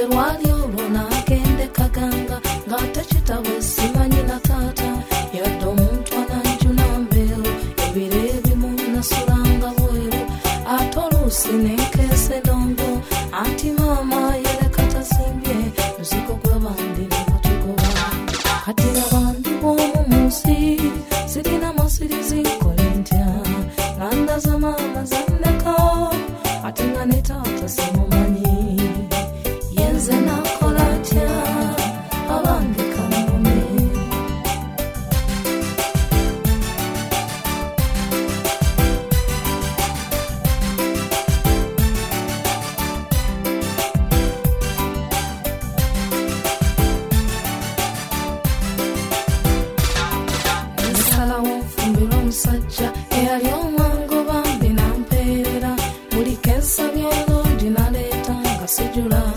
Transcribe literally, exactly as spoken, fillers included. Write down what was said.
terwali olwo n'agende kaganga ng'atakitawe simanyi na taata yadde omuntu ananjuna mbeero ebiro ebimu nasulanga bweru ate oluusi nenkese dongo anti maama yereka tasimbye muzigo gw'abandi ne batugoba kati n'abandi bw'omu munsi zirina masirizi nkole ntya nganda za maama zanneka ate nga ne taata simumanyi yenze nakola tya abange kamume nsalawo nfumbira omusajja eyali omwangu bambi nampeerera buli kensabye loodi naleeta nga sijula